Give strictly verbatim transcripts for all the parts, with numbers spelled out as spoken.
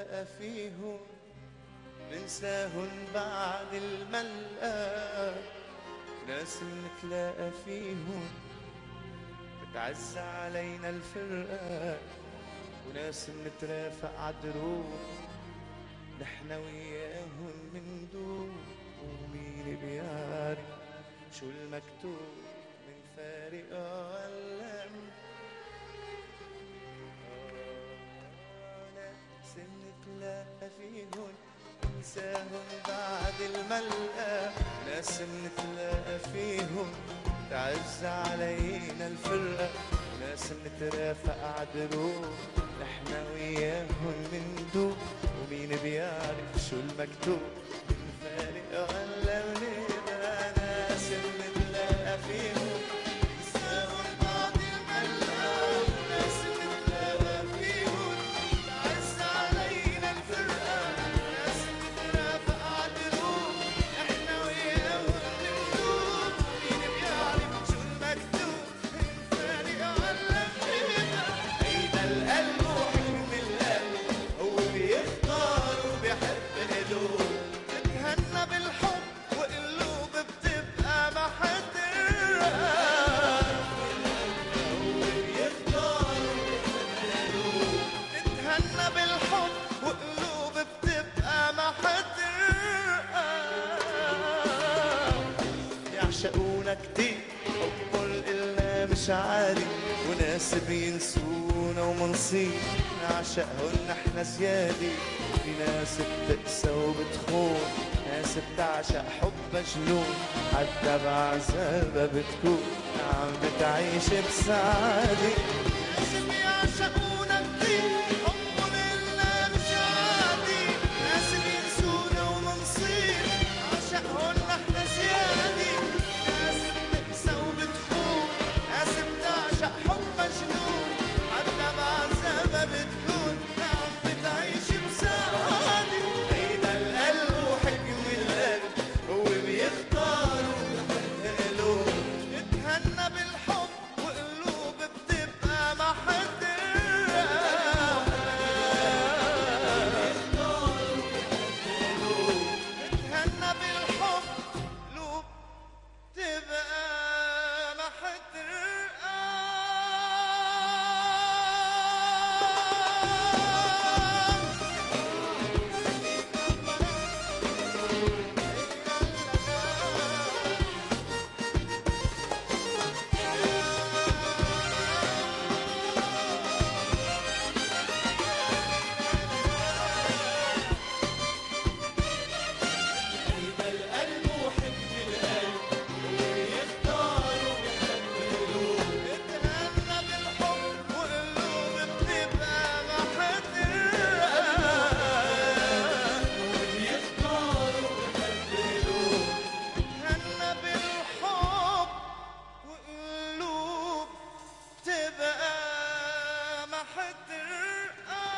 نتلاقى فيهم ننساهن بعد الملقى، ناس نتلاقى فيهم بتعز علينا الفرقة، وناس نترافق عالدروب نحنا وياهن مندوب. ومين بيعرف شو المكتوب من فارقة ولا ناس نتلاقى فيهن ننساهن بعد الملقى، ناس نتلاقى فيهن تعز علينا الفرقة، ناس نترافق عالدروب نحنا وياهن مندوب. ومين بيعرف شو المكتوب من فارقة ولا منبقى، ناس نتلاقى فيهم ننساهن بعد الملقى، ناس نتلاقى فيهم تعز علينا الفرقة، ناس نترافق عالدروب نحنا وياهن مندوب. ومين بيعرف شو المكتوب من فارقة ولا منبقى. هيدا القلب وحكم القلب هو بيختار وبيحب قلوب، بتهنى بالحب وقلوب بتبقى ما حد رقى. هو بيختار وبيحب قلوب، بتهنى بالحب وقلوب بتبقى ما حد رقى. يعشقونا كتير حب القلنا مش عادي، وناس بينسونا ومنصير نعشقهن نحنا زيادة. في ناس بتقسى وبتخون، ناس بتعشق حب جنون، حتى بعذابها بتكون عم بتعيش بسعادة. ناس بيعشقونا كتير حب القلنا مش عادي، ناس بينسونا ومنصير نعشقهن نحنا زيادة. ناس بتقسى وبتخون، ناس بتعشق حب جنون، حتى بعذابها بتكون عم بتعيش بسعادة. هيدا القلب وحكم القلب هو بيختار وبيحب قلوب، بتهنى بالحب وقلوب بتبقى ما حد رقى. بتهنى بالحب قلوب تبقى ما حد رقى. القلب وحب القلب هو يختار وبيحب قلوب، بتهنى بالحب وقلوب بتبقى ما حد رقى. هو يختار وبيحب قلوب، بتهنى بالحب وقلوب بتبقى ما حد رقى.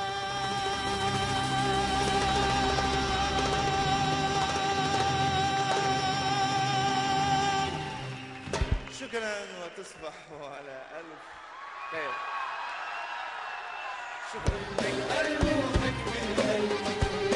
شكرا وتصبحوا على ألف خير. شكرا.